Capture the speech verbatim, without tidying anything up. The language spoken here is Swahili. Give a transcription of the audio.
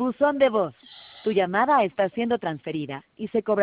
Buzón de voz. Tu llamada está siendo transferida y se cobra